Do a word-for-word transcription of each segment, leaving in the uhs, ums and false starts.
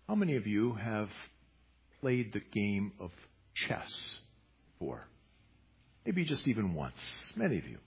How many of you have played the game of chess before? Maybe just even once. Many of you.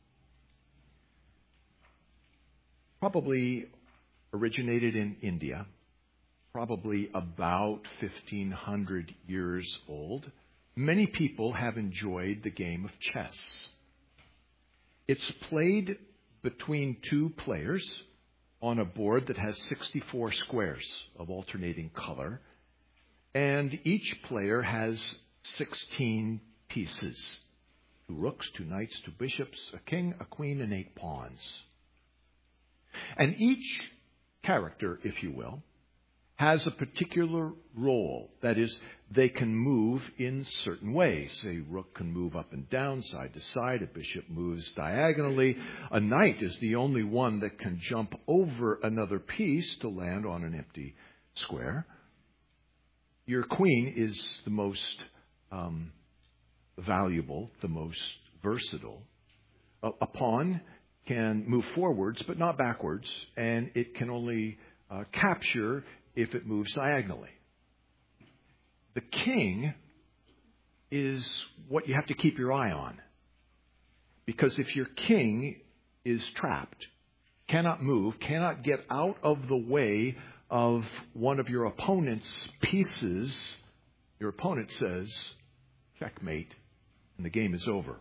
Probably originated in India. Probably about fifteen hundred years old. Many people have enjoyed the game of chess. It's played between two players on a board that has sixty-four squares of alternating color. And each player has sixteen pieces. Two rooks, two knights, two bishops, a king, a queen, and eight pawns. And each character, if you will, has a particular role. That is, they can move in certain ways. A rook can move up and down, side to side. A bishop moves diagonally. A knight is the only one that can jump over another piece to land on an empty square. Your queen is the most um, valuable, the most versatile. A, a pawn can move forwards, but not backwards, and it can only uh, capture if it moves diagonally. The king is what you have to keep your eye on. Because if your king is trapped, cannot move, cannot get out of the way of one of your opponent's pieces, your opponent says, checkmate, and the game is over.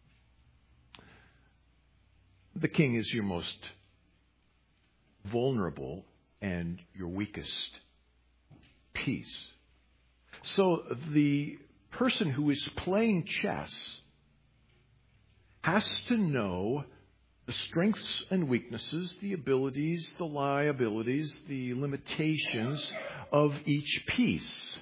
The king is your most vulnerable and your weakest piece. So the person who is playing chess has to know the strengths and weaknesses, the abilities, the liabilities, the limitations of each piece.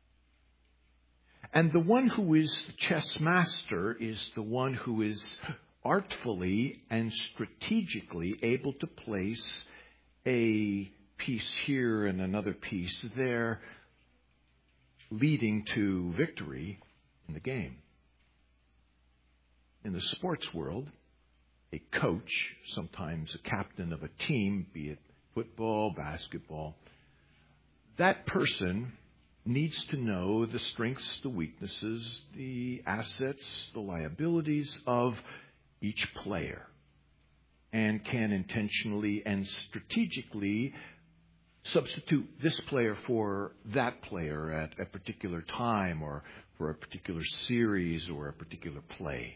And the one who is the chess master is the one who is artfully and strategically able to place a piece here and another piece there, leading to victory in the game. In the sports world, a coach, sometimes a captain of a team, be it football, basketball, that person needs to know the strengths, the weaknesses, the assets, the liabilities of each player, and can intentionally and strategically substitute this player for that player at a particular time or for a particular series or a particular play.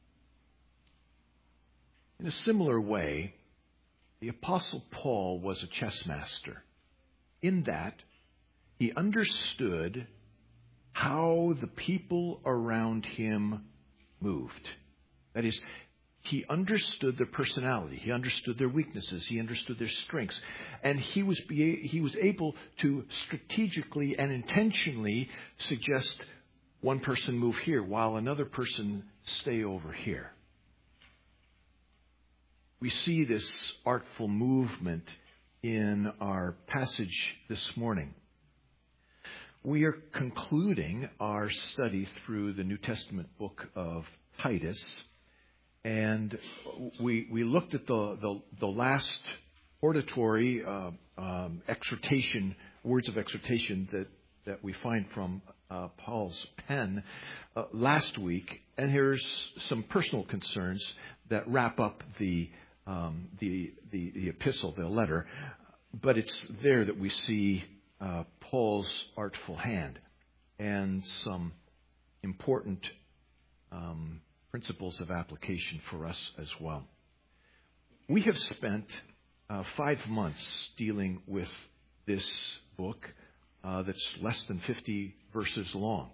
In a similar way, the Apostle Paul was a chess master in that he understood how the people around him moved. That is, he understood their personality. He understood their weaknesses. He understood their strengths. And he was be, he was able to strategically and intentionally suggest one person move here while another person stay over here. We see this artful movement in our passage this morning. We are concluding our study through the New Testament book of Titus. And we we looked at the, the, the last hortatory uh, um, exhortation, words of exhortation that, that we find from uh, Paul's pen uh, last week. And here's some personal concerns that wrap up the, um, the, the, the epistle, the letter. But it's there that we see uh, Paul's artful hand and some important um principles of application for us as well. We have spent uh, five months dealing with this book uh, that's less than fifty verses long.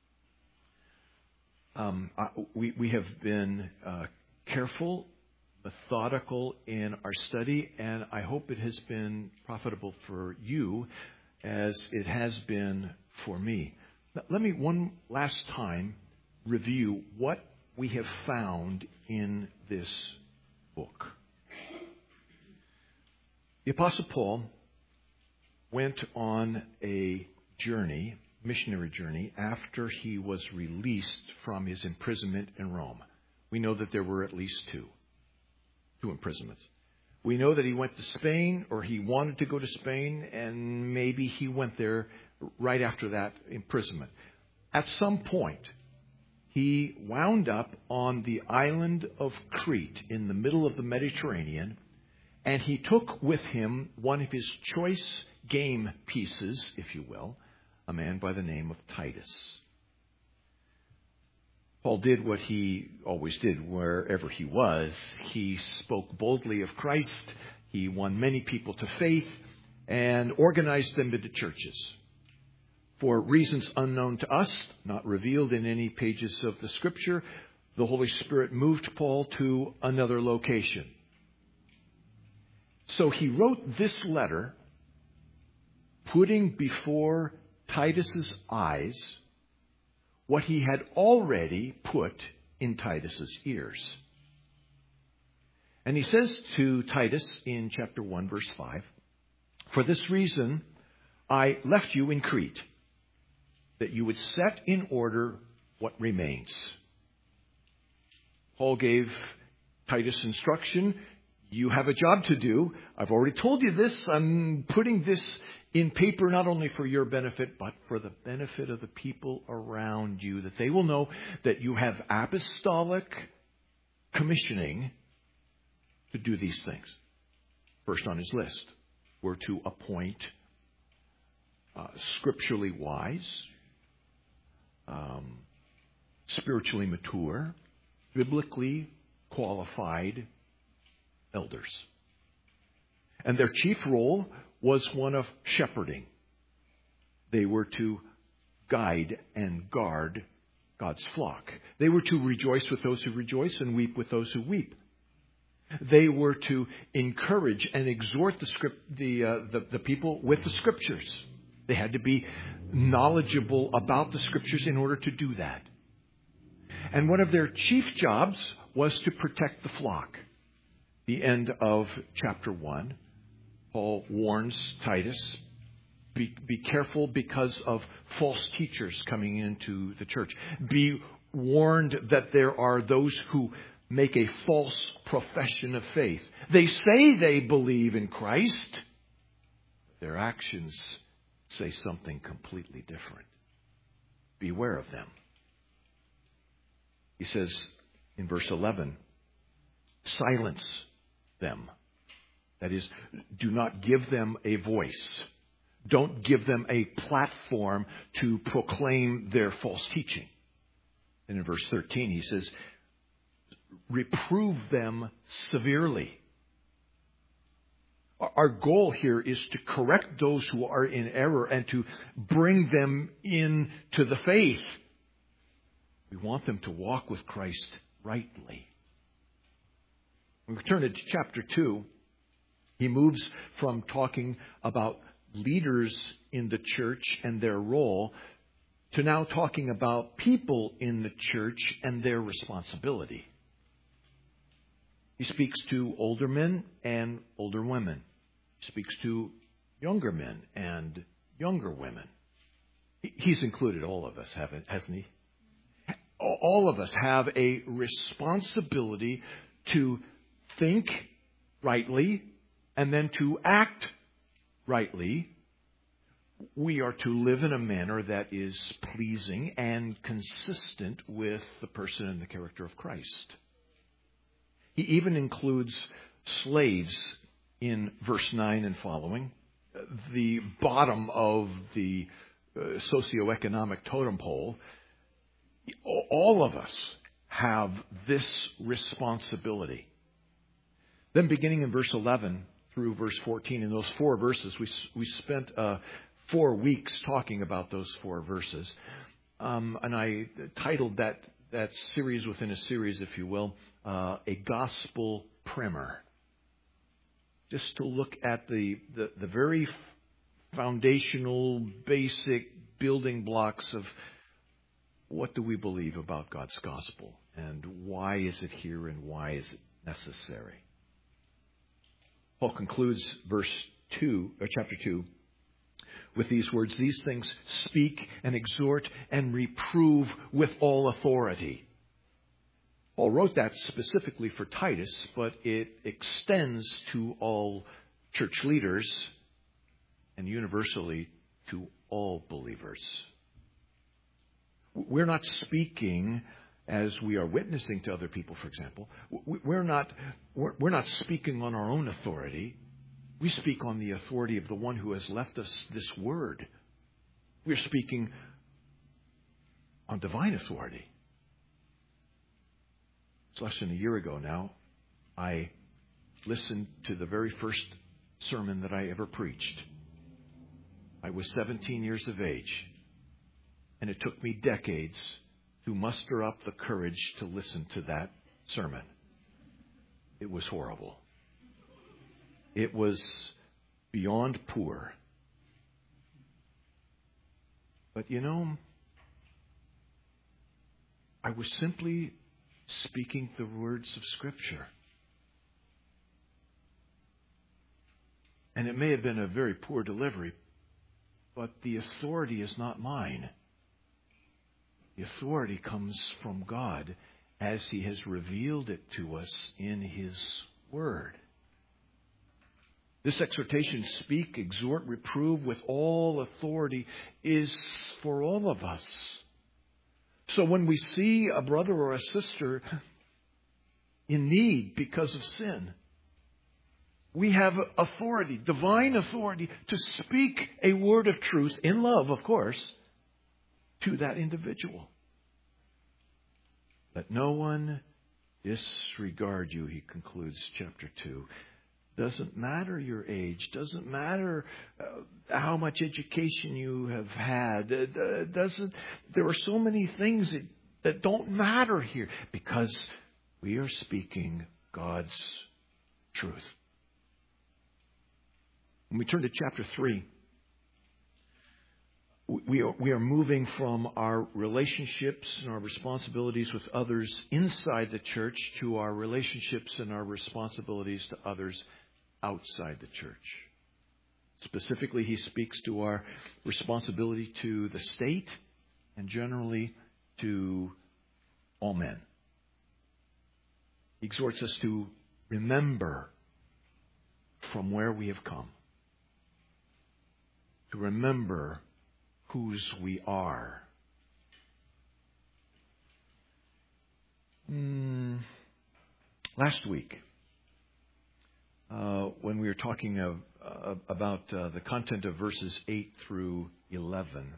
Um, I, we, we have been uh, careful, methodical in our study, and I hope it has been profitable for you as it has been for me. Now, let me one last time review what we have found in this book. The Apostle Paul went on a journey, missionary journey, after he was released from his imprisonment in Rome. We know that there were at least two, two imprisonments. We know that he went to Spain, or he wanted to go to Spain, and maybe he went there right after that imprisonment. At some point, he wound up on the island of Crete in the middle of the Mediterranean, and he took with him one of his choice game pieces, if you will, a man by the name of Titus. Paul did what he always did wherever he was. He spoke boldly of Christ. He won many people to faith and organized them into churches. For reasons unknown to us, not revealed in any pages of the Scripture, the Holy Spirit moved Paul to another location. So he wrote this letter, putting before Titus's eyes what he had already put in Titus's ears. And he says to Titus in chapter one, verse five, "For this reason I left you in Crete, that you would set in order what remains." Paul gave Titus instruction. You have a job to do. I've already told you this. I'm putting this in paper not only for your benefit, but for the benefit of the people around you, that they will know that you have apostolic commissioning to do these things. First on his list were to appoint uh, scripturally wise, um, spiritually mature, biblically qualified elders. And their chief role was one of shepherding. They were to guide and guard God's flock. They were to rejoice with those who rejoice and weep with those who weep. They were to encourage and exhort the script, the, uh, the the people with the Scriptures. They had to be knowledgeable about the Scriptures in order to do that. And one of their chief jobs was to protect the flock. The end of chapter one, Paul warns Titus, be, be careful because of false teachers coming into the church. Be warned that there are those who make a false profession of faith. They say they believe in Christ. Their actions say something completely different. Beware of them. He says in verse eleven, silence them. That is, do not give them a voice. Don't give them a platform to proclaim their false teaching. And in verse thirteen, he says, reprove them severely. Our goal here is to correct those who are in error and to bring them into the faith. We want them to walk with Christ rightly. When we turn to chapter two, he moves from talking about leaders in the church and their role to now talking about people in the church and their responsibility. He speaks to older men and older women. He speaks to younger men and younger women. He's included all of us, haven't, hasn't he? All of us have a responsibility to think rightly and then to act rightly. We are to live in a manner that is pleasing and consistent with the person and the character of Christ. He even includes slaves in verse nine and following, the bottom of the uh, socioeconomic totem pole. All of us have this responsibility. Then beginning in verse eleven through verse fourteen, in those four verses, we we spent uh, four weeks talking about those four verses. Um, and I titled that, that series within a series, if you will, uh, a gospel primer. Just to look at the, the, the very foundational, basic building blocks of what do we believe about God's gospel and why is it here and why is it necessary. Paul concludes verse two, or chapter two, with these words, these things speak and exhort and reprove with all authority. Paul wrote that specifically for Titus, but it extends to all church leaders and universally to all believers. We're not speaking as we are witnessing to other people, for example. We're not, we're not speaking on our own authority. We speak on the authority of the one who has left us this word. We're speaking on divine authority. It's less than a year ago now, I listened to the very first sermon that I ever preached. I was seventeen years of age, and it took me decades to muster up the courage to listen to that sermon. It was horrible. It was beyond poor. But you know, I was simply speaking the words of Scripture. And it may have been a very poor delivery, but the authority is not mine. The authority comes from God as He has revealed it to us in His Word. This exhortation, speak, exhort, reprove with all authority, is for all of us. So when we see a brother or a sister in need because of sin, we have authority, divine authority, to speak a word of truth, in love, of course, to that individual. Let no one disregard you, he concludes chapter two. Doesn't matter your age. Doesn't matter uh, how much education you have had. Uh, doesn't. There are so many things that, that don't matter here because we are speaking God's truth. When we turn to chapter three, we are, we are moving from our relationships and our responsibilities with others inside the church to our relationships and our responsibilities to others outside the church. Specifically, he speaks to our responsibility to the state and generally to all men. He exhorts us to remember from where we have come, to remember whose we are. Mm, last week, Uh, when we were talking of, uh, about uh, the content of verses eight through eleven,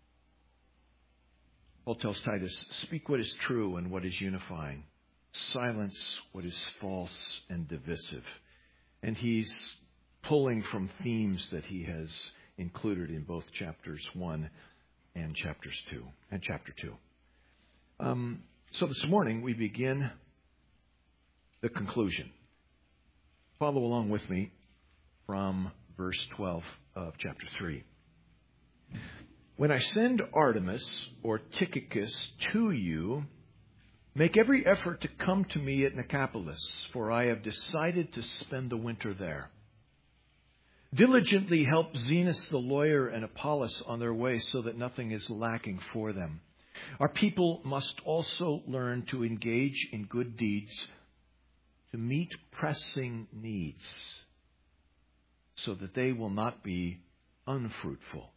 Paul tells Titus, speak what is true and what is unifying. Silence what is false and divisive. And he's pulling from themes that he has included in both chapters one and chapters two and chapter two. Um, so this morning we begin the conclusion. Follow along with me from verse twelve of chapter three. When I send Artemas or Tychicus to you, make every effort to come to me at Nicopolis, for I have decided to spend the winter there. Diligently help Zenas the lawyer and Apollos on their way so that nothing is lacking for them. Our people must also learn to engage in good deeds, to meet pressing needs, so that they will not be unfruitful.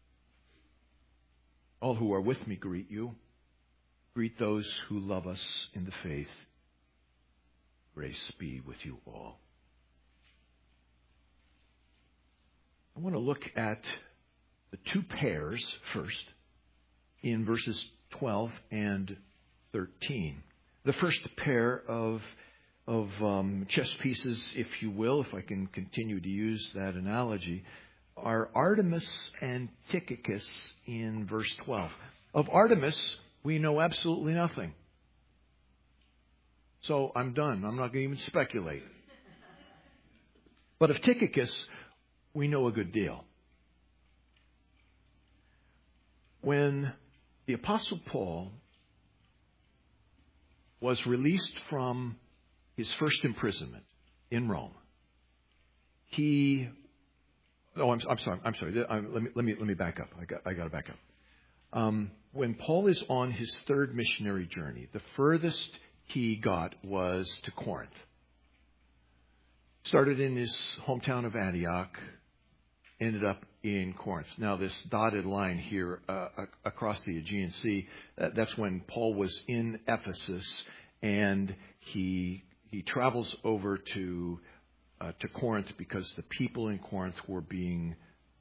All who are with me greet you. Greet those who love us in the faith. Grace be with you all. I want to look at the two pairs first in verses twelve and thirteen. The first pair of of um, chess pieces, if you will, if I can continue to use that analogy, are Artemas and Tychicus in verse twelve. Of Artemas, we know absolutely nothing. So I'm done. I'm not going to even speculate. But of Tychicus, we know a good deal. When the Apostle Paul was released from his first imprisonment in Rome, he, oh, I'm, I'm sorry, I'm sorry. I, let me let me let me back up. I got I got to back up. Um, when Paul is on his third missionary journey, the furthest he got was to Corinth. Started in his hometown of Antioch, ended up in Corinth. Now, this dotted line here uh, across the Aegean Sea, uh, that's when Paul was in Ephesus, and he he travels over to uh, to Corinth because the people in Corinth were being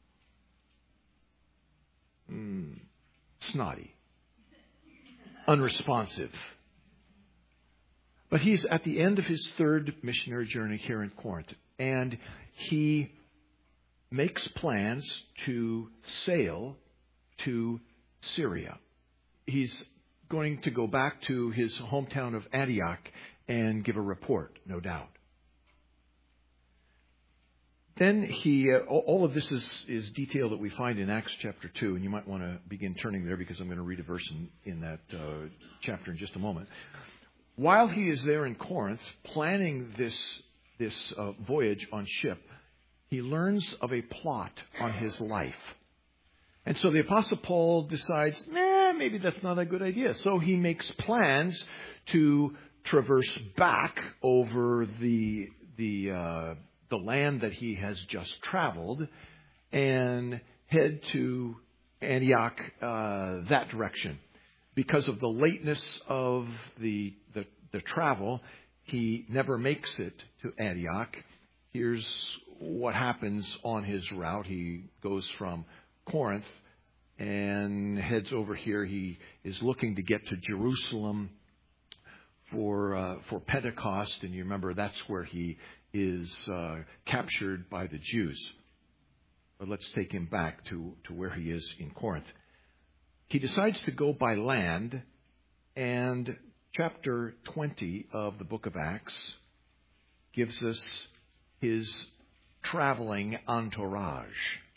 mm, snotty, unresponsive. But he's at the end of his third missionary journey here in Corinth, and he makes plans to sail to Syria. He's going to go back to his hometown of Antioch and give a report, no doubt. Then he, uh, all of this is, is detail that we find in Acts chapter two, and you might want to begin turning there because I'm going to read a verse in, in that uh, chapter in just a moment. While he is there in Corinth, planning this, this uh, voyage on ship, he learns of a plot on his life. And so the Apostle Paul decides, nah, maybe that's not a good idea. So he makes plans to traverse back over the the uh, the land that he has just traveled and head to Antioch uh, that direction. Because of the lateness of the, the the travel, he never makes it to Antioch. Here's what happens on his route. He goes from Corinth and heads over here. He is looking to get to Jerusalem for uh, for Pentecost, and you remember that's where he is uh, captured by the Jews. But let's take him back to, to where he is in Corinth. He decides to go by land, and chapter twenty of the book of Acts gives us his traveling entourage.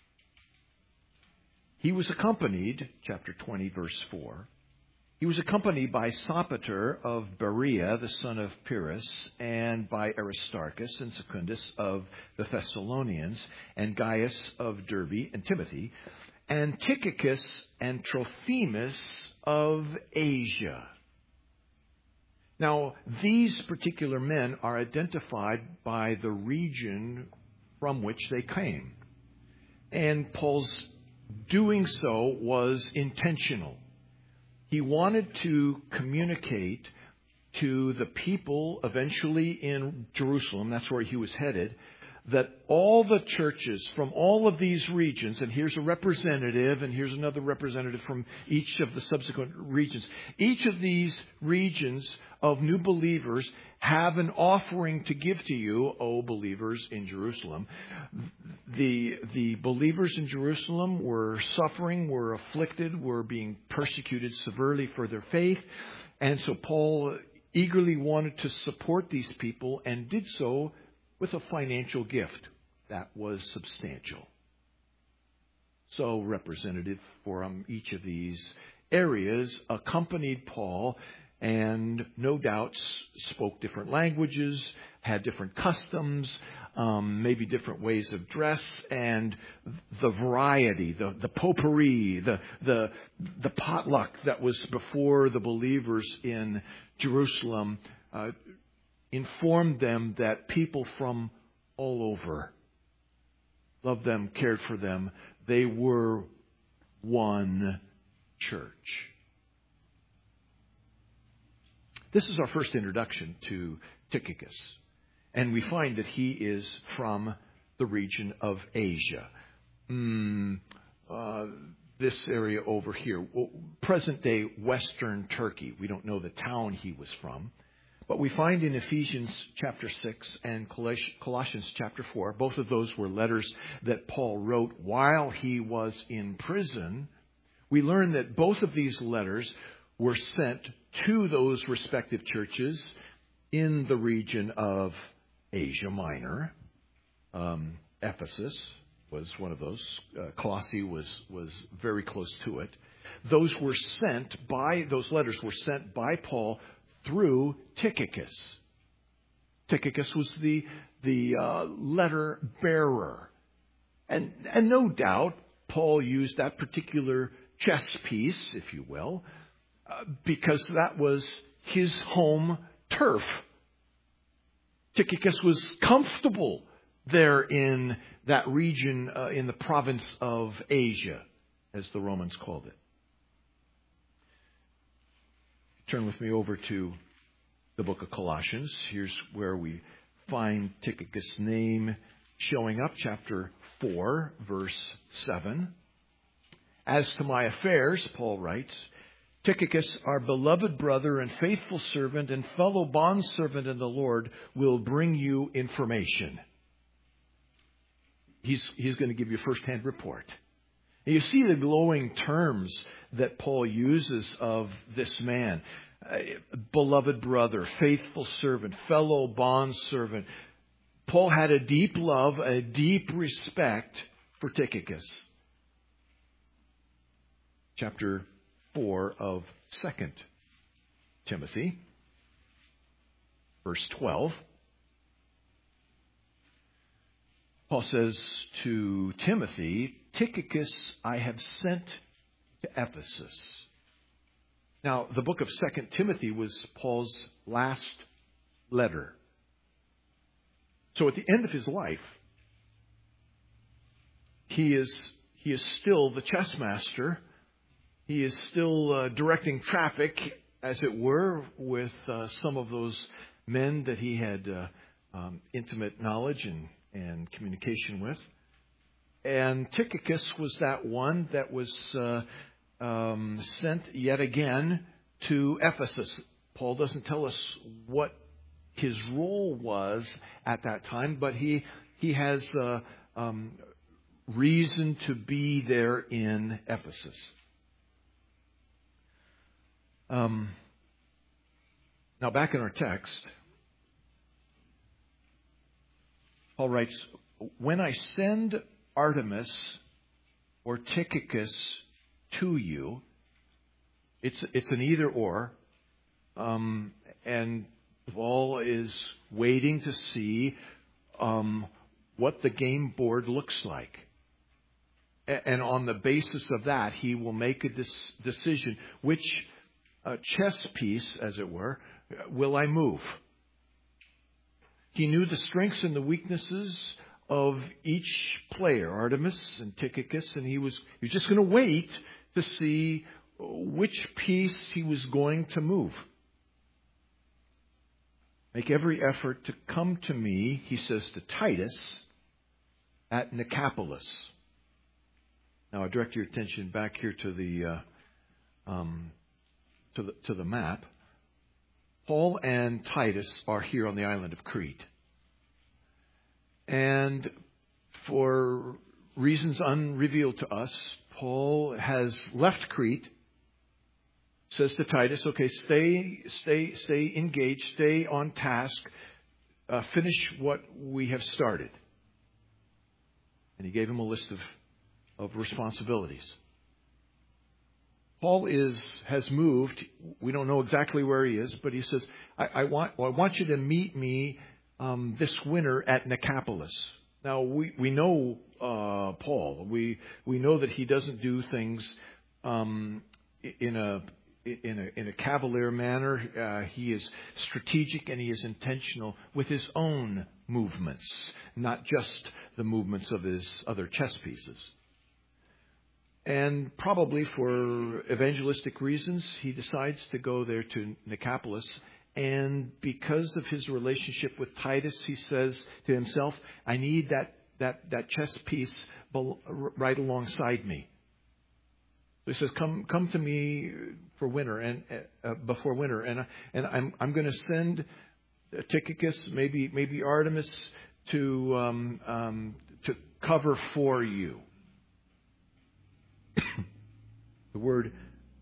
He was accompanied, chapter twenty, verse four, he was accompanied by Sopater of Berea, the son of Pyrrhus, and by Aristarchus and Secundus of the Thessalonians, and Gaius of Derbe, and Timothy, and Tychicus and Trophimus of Asia. Now, these particular men are identified by the region from which they came. And Paul's doing so was intentional. He wanted to communicate to the people eventually in Jerusalem, that's where he was headed, that all the churches from all of these regions, and here's a representative, and here's another representative from each of the subsequent regions, each of these regions of new believers have an offering to give to you, O believers in Jerusalem. The, the believers in Jerusalem were suffering, were afflicted, were being persecuted severely for their faith. And so Paul eagerly wanted to support these people and did so with a financial gift that was substantial. So representative from each of these areas accompanied Paul, and no doubt spoke different languages, had different customs, um, maybe different ways of dress, and the variety, the, the potpourri, the, the, the potluck that was before the believers in Jerusalem uh, informed them that people from all over loved them, cared for them. They were one church. This is our first introduction to Tychicus, and we find that he is from the region of Asia. Mm, uh, this area over here, present-day Western Turkey. We don't know the town he was from, but we find in Ephesians chapter six and Colossians chapter four, both of those were letters that Paul wrote while he was in prison. We learn that both of these letters were sent to those respective churches in the region of Asia Minor. Um, Ephesus was one of those. Uh, Colossae was, was very close to it. Those were sent by, those letters were sent by Paul through Tychicus. Tychicus was the, the uh, letter bearer. And, and no doubt Paul used that particular chess piece, if you will, Uh, because that was his home turf. Tychicus was comfortable there in that region, uh, in the province of Asia, as the Romans called it. Turn with me over to the book of Colossians. Here's where we find Tychicus' name showing up, chapter four, verse seven. As to my affairs, Paul writes, Tychicus, our beloved brother and faithful servant and fellow bondservant in the Lord, will bring you information. He's, he's going to give you a first-hand report. And you see the glowing terms that Paul uses of this man. Uh, beloved brother, faithful servant, fellow bondservant. Paul had a deep love, a deep respect for Tychicus. Chapter four of Second Timothy, verse twelve. Paul says to Timothy, Tychicus I have sent to Ephesus. Now, the book of Second Timothy was Paul's last letter. So at the end of his life, he is, he is still the chess master. He is still uh, directing traffic, as it were, with uh, some of those men that he had uh, um, intimate knowledge and, and communication with. And Tychicus was that one that was uh, um, sent yet again to Ephesus. Paul doesn't tell us what his role was at that time, but he he has uh, um, reason to be there in Ephesus. Um, now, back in our text, Paul writes, when I send Artemas or Tychicus to you, it's it's an either or, um, and Paul is waiting to see um, what the game board looks like. And on the basis of that, he will make a dis- decision. Which uh, chess piece, as it were, will I move? He knew the strengths and the weaknesses of each player, Artemas and Tychicus, and he was, he was just going to wait to see which piece he was going to move. Make every effort to come to me, he says to Titus, at Nicopolis. Now I direct your attention back here to the uh, um, to the to the map. Paul and Titus are here on the island of Crete, and for reasons unrevealed to us, Paul has left Crete. Says to Titus, okay, stay, stay, stay engaged, stay on task, uh, finish what we have started. And he gave him a list of, of responsibilities. Paul is has moved. We don't know exactly where he is, but he says, I, I want well, I want you to meet me um, this winter at Nicopolis. Now we we know uh, Paul. We we know that he doesn't do things um, in a In a, in a cavalier manner. Uh, he is strategic and he is intentional with his own movements, not just the movements of his other chess pieces. And probably for evangelistic reasons, he decides to go there to Nicopolis. And because of his relationship with Titus, he says to himself, I need that, that, that chess piece right alongside me. So he says, "Come, come to me for winter and uh, before winter, and and I'm I'm going to send Tychicus, maybe maybe Artemas, to um, um, to cover for you." The word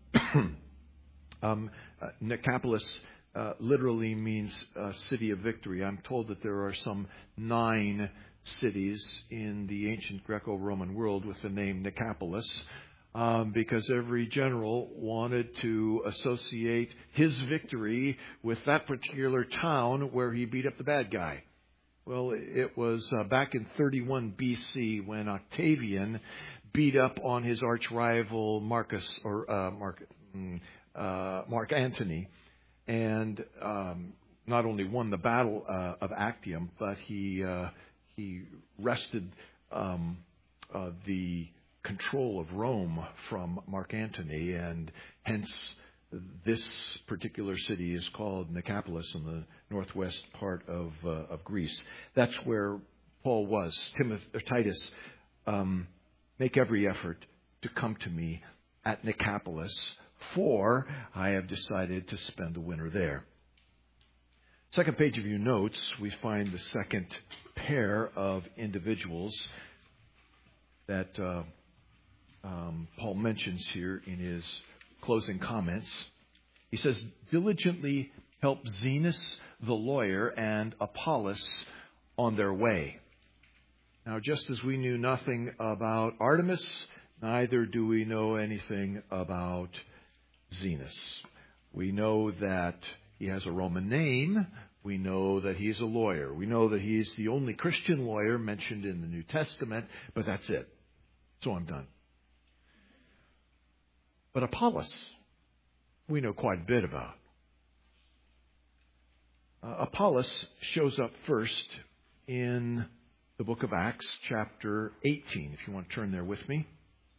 um, uh, Nicopolis uh, literally means uh, city of victory. I'm told that there are some nine cities in the ancient Greco-Roman world with the name Nicopolis. Um, because every general wanted to associate his victory with that particular town where he beat up the bad guy. Well, it was uh, back in thirty-one B C when Octavian beat up on his arch rival Marcus or uh, Mark uh, Mark Antony, and um, not only won the battle uh, of Actium, but he uh, he wrested um, uh, the control of Rome from Mark Antony, and hence this particular city is called Nicopolis in the northwest part of uh, of Greece. That's where Paul was. Timothy or Titus, um, make every effort to come to me at Nicopolis, for I have decided to spend the winter there. Second page of your notes, we find the second pair of individuals that uh, um, Paul mentions here in his closing comments. He says, diligently help Zenas the lawyer and Apollos on their way. Now, just as we knew nothing about Artemas, neither do we know anything about Zenas. We know that he has a Roman name. We know that he's a lawyer. We know that he's the only Christian lawyer mentioned in the New Testament, but that's it. So I'm done. But Apollos, we know quite a bit about. Uh, Apollos shows up first in the book of Acts, chapter eighteen, if you want to turn there with me.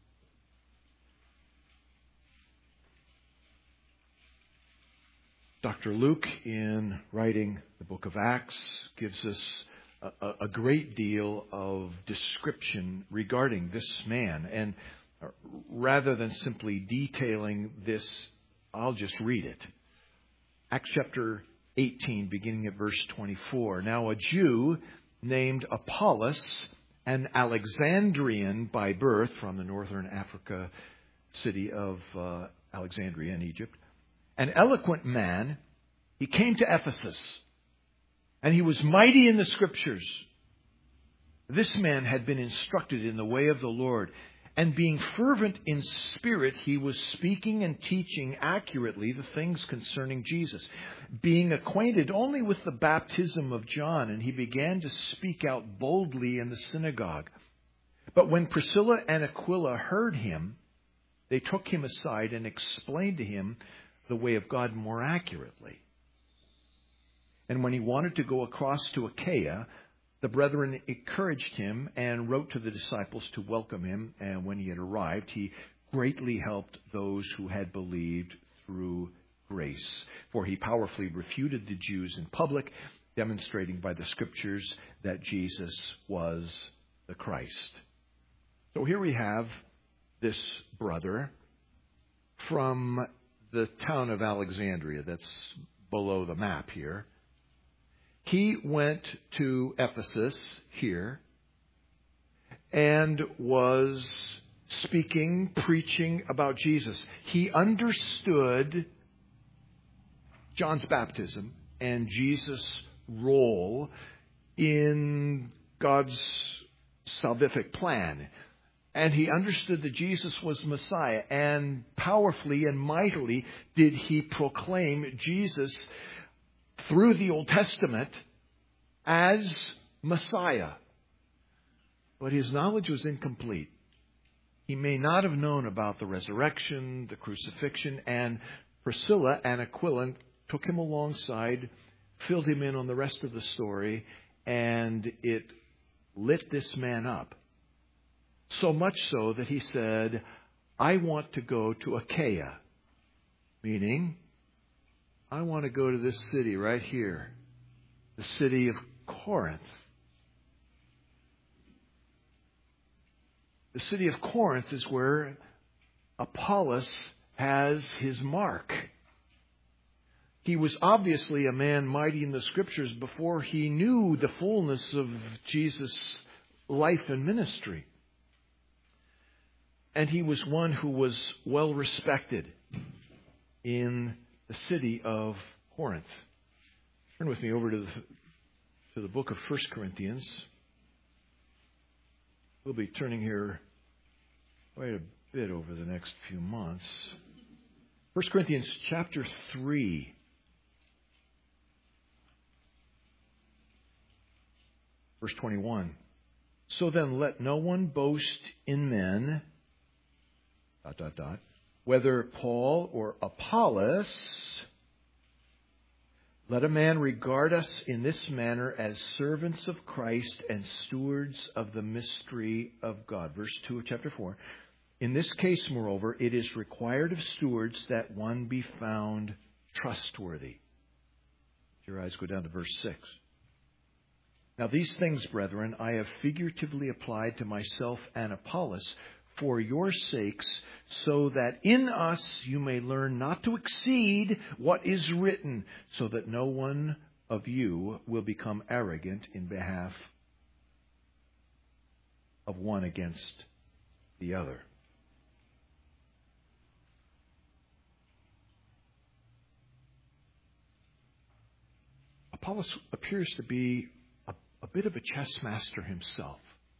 Doctor Luke, in writing the book of Acts, gives us a, a great deal of description regarding this man. And rather than simply detailing this, I'll just read it. Acts chapter eighteen, beginning at verse twenty-four. Now a Jew named Apollos, an Alexandrian by birth, from the northern Africa city of uh, Alexandria in Egypt, an eloquent man, he came to Ephesus, and he was mighty in the Scriptures. This man had been instructed in the way of the Lord, and being fervent in spirit, he was speaking and teaching accurately the things concerning Jesus, being acquainted only with the baptism of John, and he began to speak out boldly in the synagogue. But when Priscilla and Aquila heard him, they took him aside and explained to him the way of God more accurately. And when he wanted to go across to Achaia, the brethren encouraged him and wrote to the disciples to welcome him. And when he had arrived, he greatly helped those who had believed through grace. For he powerfully refuted the Jews in public, demonstrating by the Scriptures that Jesus was the Christ. So here we have this brother from the town of Alexandria, that's below the map here. He went to Ephesus here and was speaking, preaching about Jesus. He understood John's baptism and Jesus' role in God's salvific plan. And he understood that Jesus was Messiah, and powerfully and mightily did he proclaim Jesus through the Old Testament as Messiah. But his knowledge was incomplete. He may not have known about the resurrection, the crucifixion, and Priscilla and Aquila took him alongside, filled him in on the rest of the story, and it lit this man up. So much so that he said, I want to go to Achaia, meaning I want to go to this city right here, the city of Corinth. The city of Corinth is where Apollos has his mark. He was obviously a man mighty in the Scriptures before he knew the fullness of Jesus' life and ministry. And he was one who was well respected in the city of Corinth. Turn with me over to the, to the book of First Corinthians. We'll be turning here quite a bit over the next few months. First Corinthians chapter three. Verse twenty-one. So then let no one boast in men, dot, dot, dot, whether Paul or Apollos, Let a man regard us in this manner as servants of Christ and stewards of the mystery of God. Verse two of chapter four. In this case, moreover, it is required of stewards that one be found trustworthy. Your eyes go down to verse six. Now these things, brethren, I have figuratively applied to myself and Apollos for your sakes, so that in us you may learn not to exceed what is written, so that no one of you will become arrogant in behalf of one against the other. Apollos appears to be a, a bit of a chess master himself.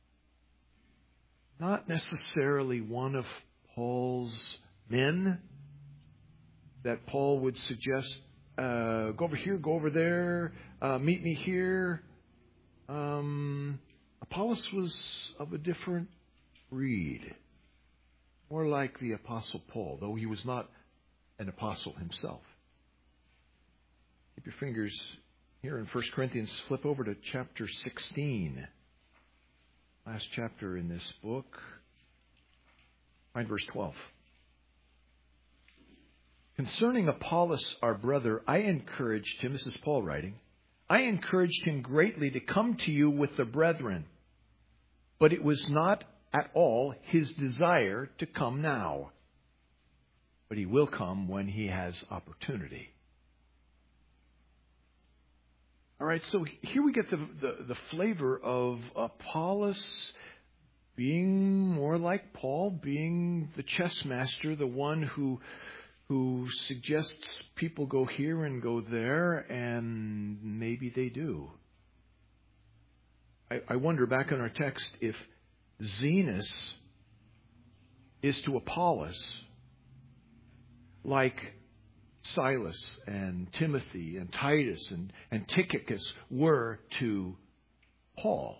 Not necessarily one of Paul's men that Paul would suggest, uh, go over here, go over there, uh, meet me here. Um, Apollos was of a different breed. More like the Apostle Paul, though he was not an apostle himself. Keep your fingers here in First Corinthians. Flip over to chapter sixteen. Last chapter in this book. Find verse twelve. Concerning Apollos, our brother, I encouraged him, this is Paul writing, I encouraged him greatly to come to you with the brethren, but it was not at all his desire to come now. But he will come when he has opportunity. All right, so here we get the, the, the flavor of Apollos being more like Paul, being the chess master, the one who who suggests people go here and go there, and maybe they do. I, I wonder, back in our text, if Zenas is to Apollos like Silas and Timothy and Titus and, and Tychicus were to Paul.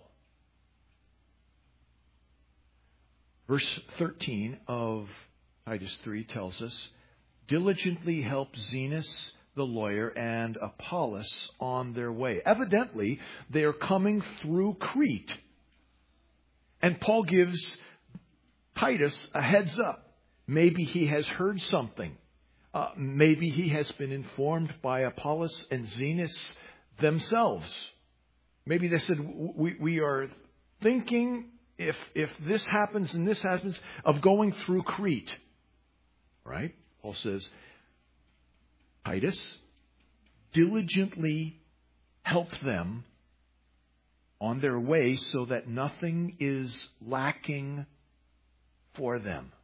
Verse thirteen of Titus three tells us, diligently help Zenas the lawyer and Apollos on their way. Evidently, they are coming through Crete. And Paul gives Titus a heads up. Maybe he has heard something. Uh, maybe he has been informed by Apollos and Zenas themselves. Maybe they said, we, we are thinking, if, if this happens and this happens, of going through Crete. Right? Paul says, Titus, diligently help them on their way so that nothing is lacking for them.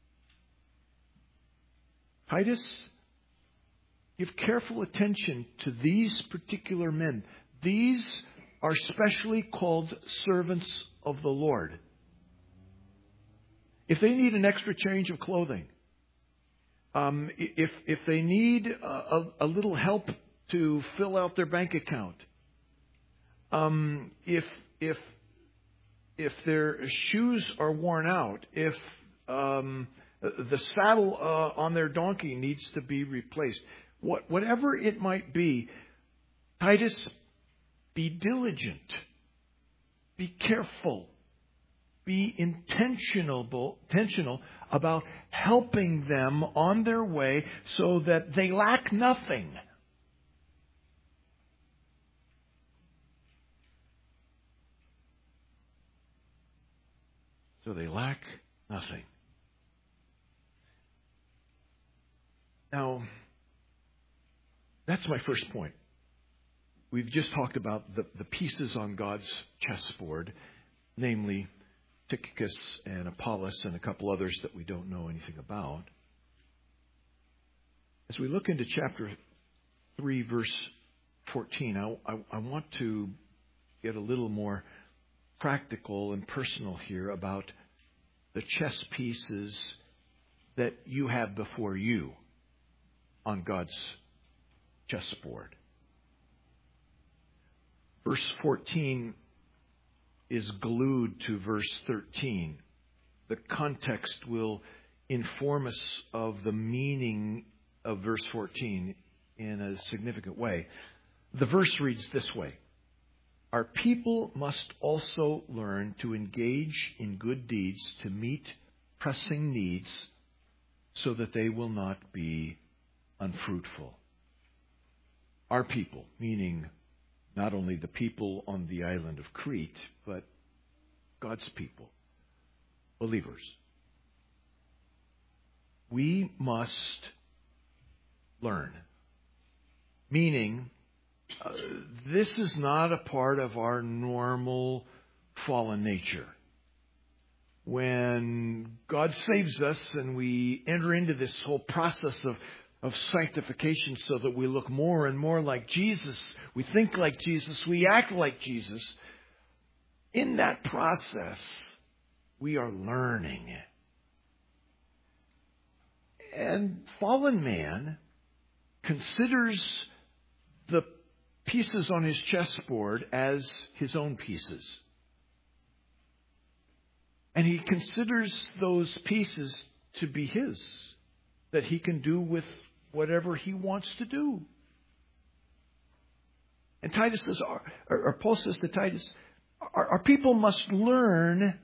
Titus, give careful attention to these particular men. These are specially called servants of the Lord. If they need an extra change of clothing, um, if if they need a, a, a little help to fill out their bank account, um, if if if their shoes are worn out, if um, the saddle uh, on their donkey needs to be replaced. What, whatever it might be, Titus, be diligent. Be careful. Be intentional, intentional about helping them on their way so that they lack nothing. So they lack nothing. Now, that's my first point. We've just talked about the, the pieces on God's chessboard, namely Tychicus and Apollos and a couple others that we don't know anything about. As we look into chapter three, verse fourteen, I, I, I want to get a little more practical and personal here about the chess pieces that you have before you on God's chessboard. Verse fourteen is glued to verse thirteen. The context will inform us of the meaning of verse fourteen in a significant way. The verse reads this way: Our people must also learn to engage in good deeds to meet pressing needs so that they will not be unfruitful. Our people, meaning not only the people on the island of Crete, but God's people, believers. We must learn, meaning uh, this is not a part of our normal fallen nature. When God saves us and we enter into this whole process of, of sanctification so that we look more and more like Jesus, we think like Jesus, we act like Jesus, in that process, we are learning. And fallen man considers the pieces on his chessboard as his own pieces. And he considers those pieces to be his, that he can do with whatever he wants to do. And Titus says, or, or Paul says to Titus, our, our people must learn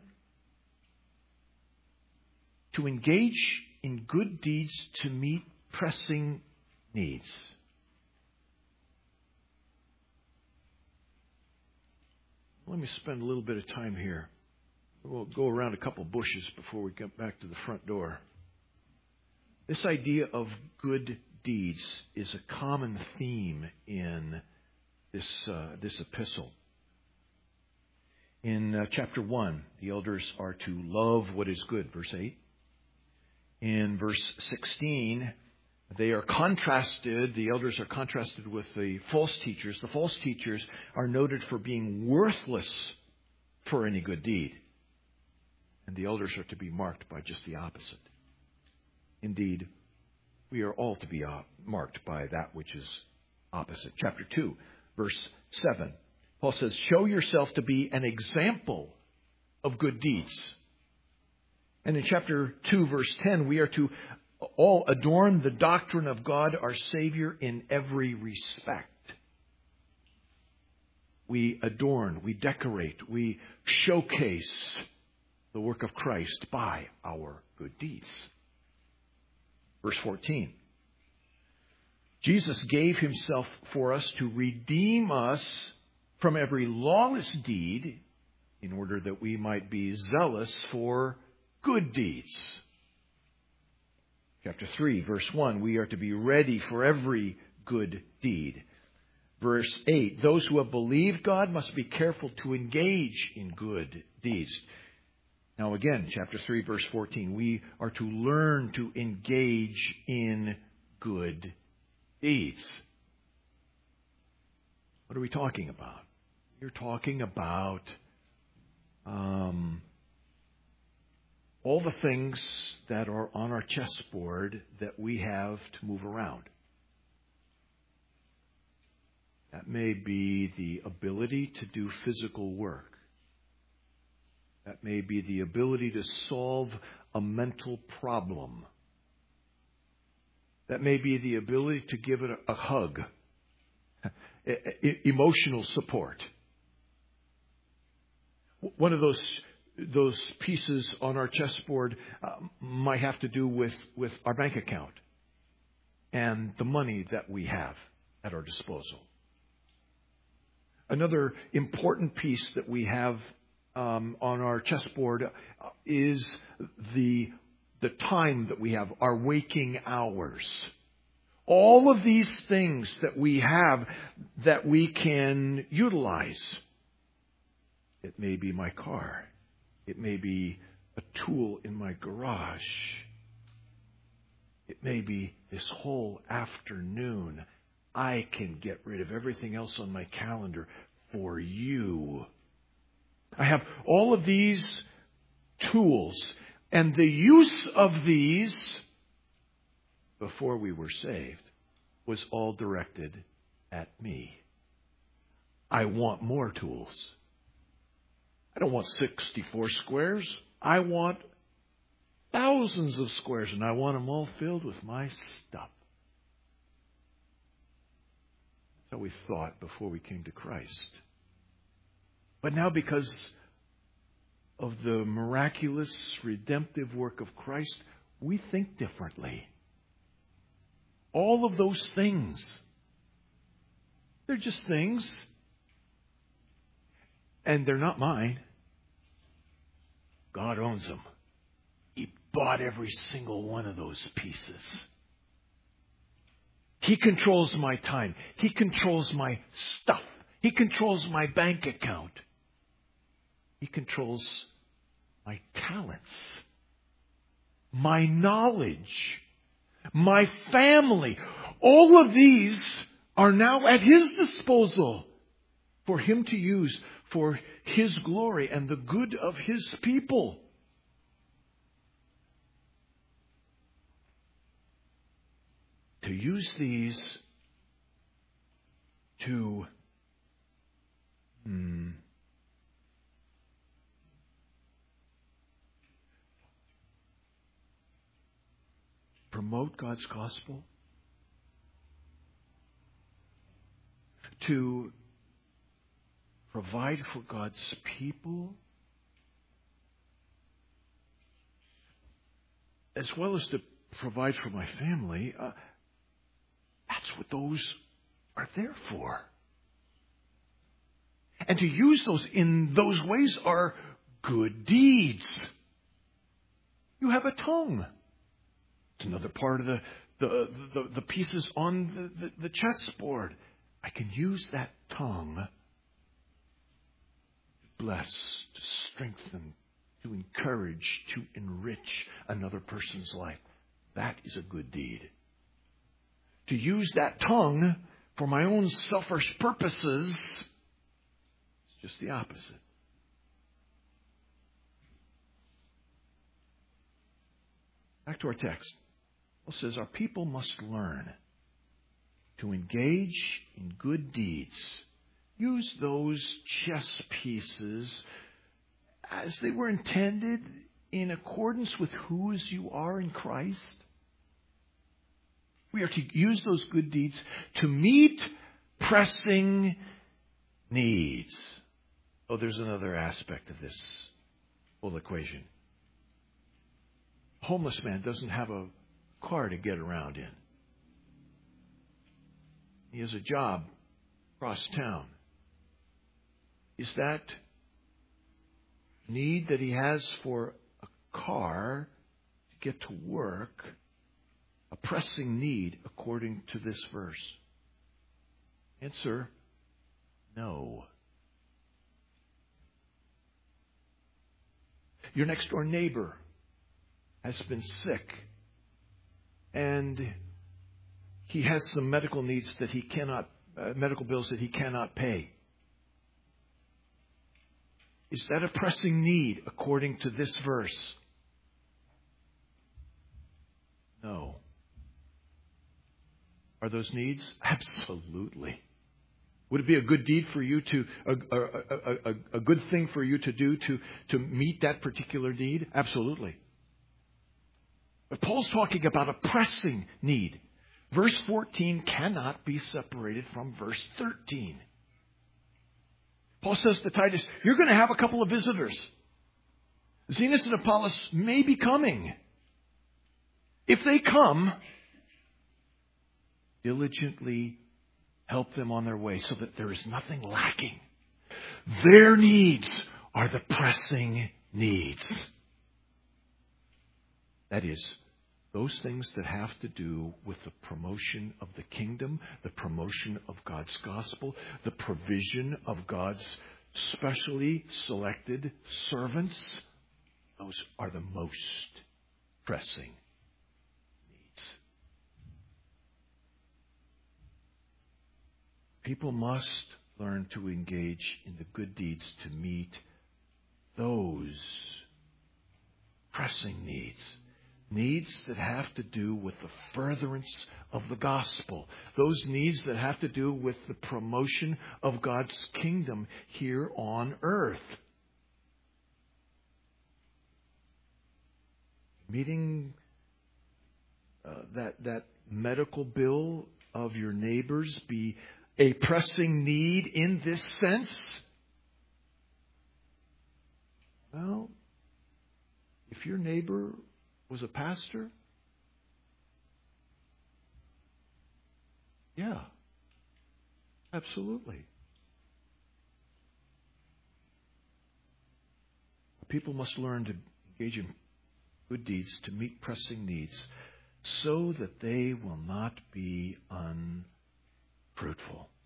to engage in good deeds to meet pressing needs. Let me spend a little bit of time here. We'll go around a couple bushes before we get back to the front door. This idea of good deeds is a common theme in this uh, this epistle. In uh, chapter one, the elders are to love what is good, verse eight. In verse sixteen, they are contrasted, the elders are contrasted with the false teachers. The false teachers are noted for being worthless for any good deed. And the elders are to be marked by just the opposite. Indeed, we are all to be marked by that which is opposite. Chapter two, verse seven. Paul says, show yourself to be an example of good deeds. And in chapter two, verse ten, we are to all adorn the doctrine of God, our Savior, in every respect. We adorn, we decorate, we showcase the work of Christ by our good deeds. Verse fourteen. Jesus gave himself for us to redeem us from every lawless deed in order that we might be zealous for good deeds. Chapter three, verse one, we are to be ready for every good deed. Verse eight, those who have believed God must be careful to engage in good deeds. Now again, chapter three, verse fourteen, we are to learn to engage in good deeds. What are we talking about? You're talking about um, all the things that are on our chessboard that we have to move around. That may be the ability to do physical work. That may be the ability to solve a mental problem. That may be the ability to give it a, a hug. E- emotional support. One of those those pieces on our chessboard uh, might have to do with, with our bank account and the money that we have at our disposal. Another important piece that we have um, on our chessboard is the the time that we have, our waking hours. All of these things that we have that we can utilize. It may be my car. It may be a tool in my garage. It may be this whole afternoon. I can get rid of everything else on my calendar for you. I have all of these tools, and the use of these before we were saved was all directed at me. I want more tools. I don't want sixty-four squares. I want thousands of squares, and I want them all filled with my stuff. That's how we thought before we came to Christ. But now, because of the miraculous redemptive work of Christ, we think differently. All of those things, they're just things. And they're not mine. God owns them. He bought every single one of those pieces. He controls my time. He controls my stuff. He controls my bank account. He controls my talents, my knowledge, my family. All of these are now at His disposal for Him to use for His glory and the good of His people. To use these to hmm, promote God's gospel, to provide for God's people, as well as to provide for my family. Uh, that's what those are there for. And to use those in those ways are good deeds. You have a tongue. It's another part of the, the, the, the pieces on the, the, the chessboard. I can use that tongue to bless, to strengthen, to encourage, to enrich another person's life. That is a good deed. To use that tongue for my own selfish purposes is just the opposite. Back to our text. Paul says our people must learn to engage in good deeds. Use those chess pieces as they were intended in accordance with whose you are in Christ. We are to use those good deeds to meet pressing needs. Oh, there's another aspect of this whole equation. A homeless man doesn't have a car to get around in. He has a job across town. Is that need that he has for a car to get to work a pressing need according to this verse? Answer, no. Your next door neighbor has been sick and he has some medical needs that he cannot, uh, medical bills that he cannot pay. Is that a pressing need according to this verse? No. Are those needs? Absolutely. Would it be a good deed for you to, a, a, a, a, a good thing for you to do to, to meet that particular need? Absolutely. But Paul's talking about a pressing need. Verse fourteen cannot be separated from verse thirteen. Paul says to Titus, you're going to have a couple of visitors. Zenas and Apollos may be coming. If they come, diligently help them on their way so that there is nothing lacking. Their needs are the pressing needs. That is, those things that have to do with the promotion of the kingdom, the promotion of God's gospel, the provision of God's specially selected servants. Those are the most pressing needs. People must learn to engage in the good deeds to meet those pressing needs. Needs that have to do with the furtherance of the gospel. Those needs that have to do with the promotion of God's kingdom here on earth. Meeting uh, that, that medical bill of your neighbors be a pressing need in this sense? Well, if your neighbor was a pastor, yeah, absolutely. People must learn to engage in good deeds to meet pressing needs so that they will not be unfruitful.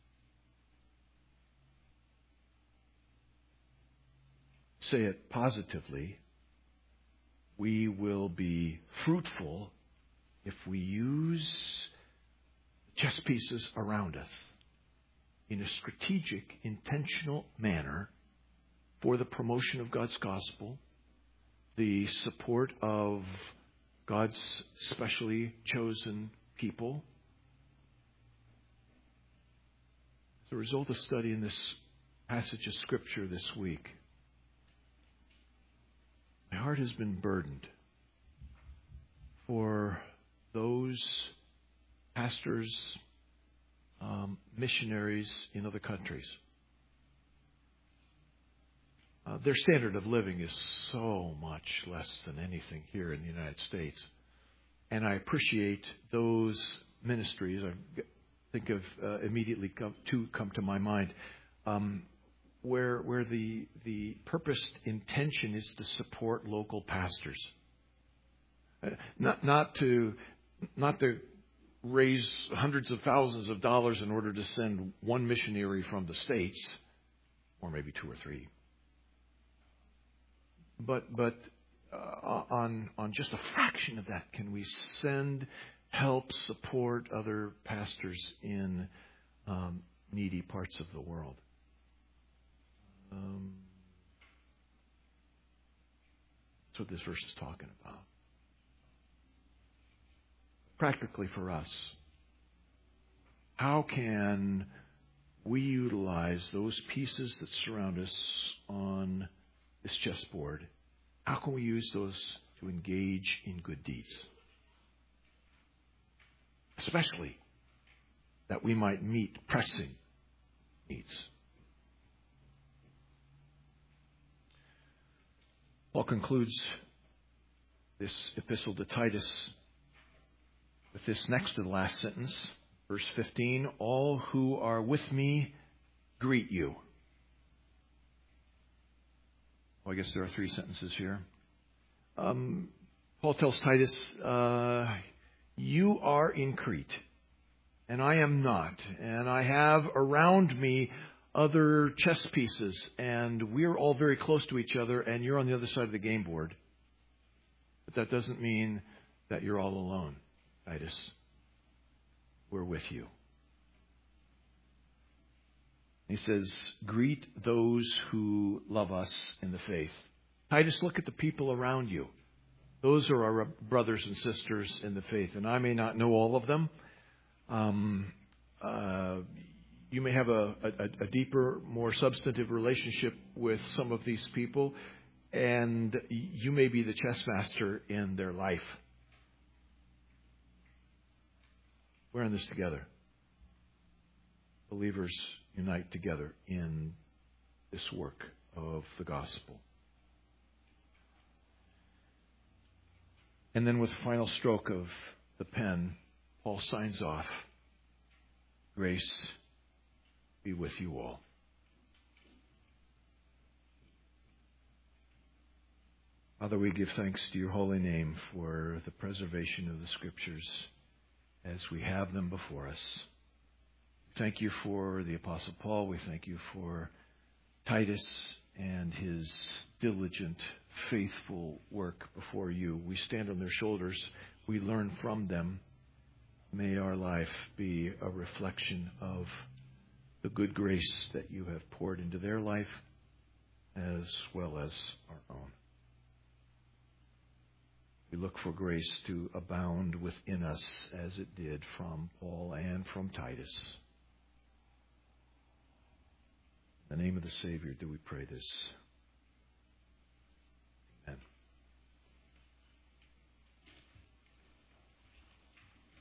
Say it positively. We will be fruitful if we use chess pieces around us in a strategic, intentional manner for the promotion of God's gospel, the support of God's specially chosen people. As a result of studying this passage of Scripture this week, my heart has been burdened for those pastors, um, missionaries in other countries. Uh, their standard of living is so much less than anything here in the United States. And I appreciate those ministries. I think of uh, immediately come, two come to my mind, um, where where the the purposed intention is to support local pastors, uh, not not to not to raise hundreds of thousands of dollars in order to send one missionary from the States, or maybe two or three. But but uh, on on just a fraction of that, can we send, help, support other pastors in um, needy parts of the world? Um, that's what this verse is talking about. Practically for us, how can we utilize those pieces that surround us on this chessboard? How can we use those to engage in good deeds? Especially that we might meet pressing needs. Paul concludes this epistle to Titus with this next to the last sentence, verse fifteen, all who are with me greet you. Well, I guess there are three sentences here. Um, Paul tells Titus, uh, you are in Crete, and I am not. And I have around me other chess pieces, and we're all very close to each other, and you're on the other side of the game board. But that doesn't mean that you're all alone, Titus. We're with you. He says, greet those who love us in the faith. Titus, look at the people around you. Those are our brothers and sisters in the faith. And I may not know all of them. Um, uh, you may have a, a, a deeper, more substantive relationship with some of these people. And you may be the chess master in their life. We're in this together. Believers unite together in this work of the gospel. And then with the final stroke of the pen, Paul signs off, grace be with you all. Father, we give thanks to your holy name for the preservation of the Scriptures as we have them before us. Thank you for the Apostle Paul. We thank you for Titus and his diligent, faithful work before you. We stand on their shoulders. We learn from them. May our life be a reflection of the good grace that you have poured into their life as well as our own. We look for grace to abound within us as it did from Paul and from Titus. In the name of the Savior do we pray this.